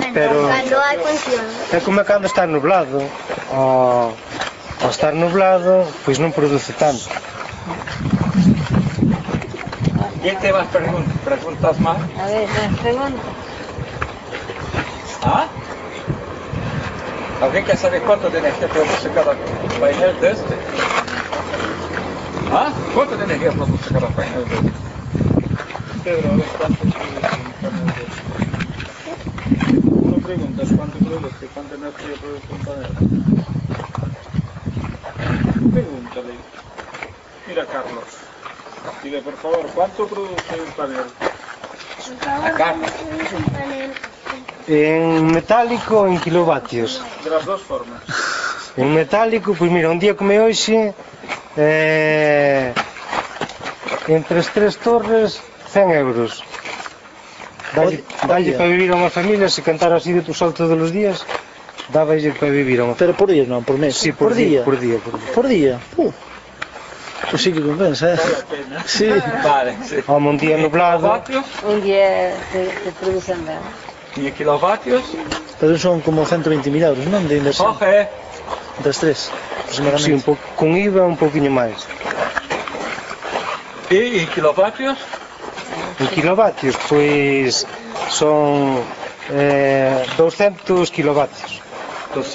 pero Cando hai funciona. é como cando está nublado. Ao estar nublado, pois non produce tanto. ¿Quién te vas preguntas más? A ver, las preguntas. ¿Ah? ¿Alguien quiere saber cuánto de energía produce cada painel de este? ¿Ah? ¿Cuánto de energía produce cada painel de este? Pedro, a ver cuánto produce un panel de este. No preguntas cuánto produce, cuánta energía produce un panel. Pregúntale. Mira, Carlos. Dile, por favor, ¿cuánto produce un panel? Acá. Un panel. En metálico, en kilovatios. De las dos formas. En metálico, pois mira, un día como hoxe, entre as tres torres, 100 euros. Dalle para vivir a unha familia, se cantara así de tu sol todos os días, dáballe para vivir a unha familia. Pero por día non, por mes. Sí, por día. Por día. Por día. Pues sí que compensa, Vale la pena. Sí. Vale, sí. Como un día nublado. ¿Kilovatios? Un día se producen más. ¿Y kilovatios? Pero son como 120.000 euros, non? De inversión. Jorge. Das tres, aproximadamente. Sí, con IVA un poquinho máis. ¿Y kilovatios? En kilovatios, pois son 200 kilovatios.